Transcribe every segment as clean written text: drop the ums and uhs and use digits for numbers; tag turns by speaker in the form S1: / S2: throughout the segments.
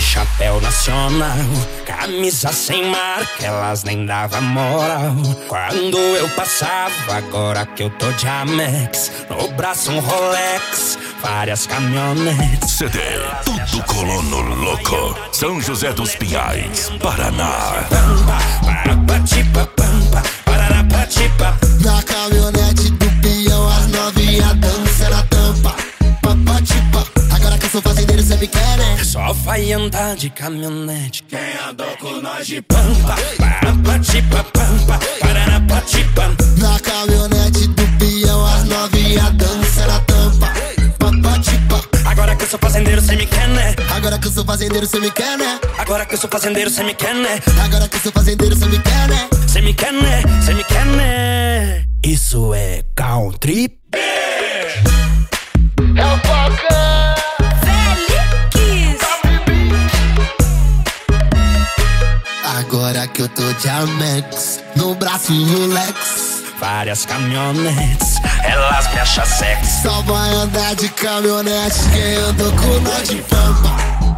S1: chapéu nacional, camisa sem marca, elas nem davam moral. Quando eu passava, agora que eu tô de Amex, no braço um Rolex, várias caminhonetes.
S2: CD Tudo Colono Louco, São José dos Pinhais, Paraná.
S3: Na caminhonete do peão, as novinha dança na tampa. Agora que eu sou fazendeiro, cê me quer, né?
S1: Só vai andar de caminhonete quem andou com nós de pampa.
S3: Na caminhonete do peão, as novinha dança na tampa.
S1: Agora que eu sou fazendeiro, cê me quer, né?
S3: Agora que eu sou fazendeiro, cê me quer, né?
S1: Agora que eu sou fazendeiro, cê me quer, né?
S3: Agora que eu sou fazendeiro, cê me quer, né?
S1: Cê me quer, né? Cê me quer, né? Isso é country.
S3: É o Falcão
S4: Félix.
S3: Agora que eu tô de Amex, no braço Rolex,
S1: Várias caminhonetes, elas me acham sexy.
S3: só vai andar de caminhonete quem andou com nós de pampa.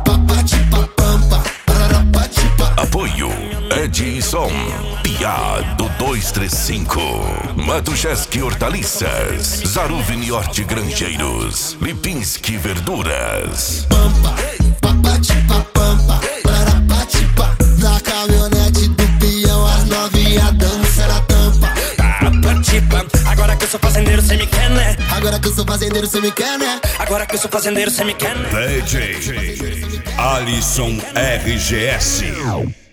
S2: Apoio Edson Piado 235, Matuszewski Hortaliças, Zaruvini Hortigranjeiros, Lipinski Verduras.
S3: Na caminhonete do peão, as novinha dança na tampa.
S1: Agora que eu sou fazendeiro, cê me quer, né?
S3: Agora que eu sou fazendeiro, cê me quer, né?
S1: Agora que eu sou fazendeiro, cê me quer, né?
S5: DJ Alisson RGS.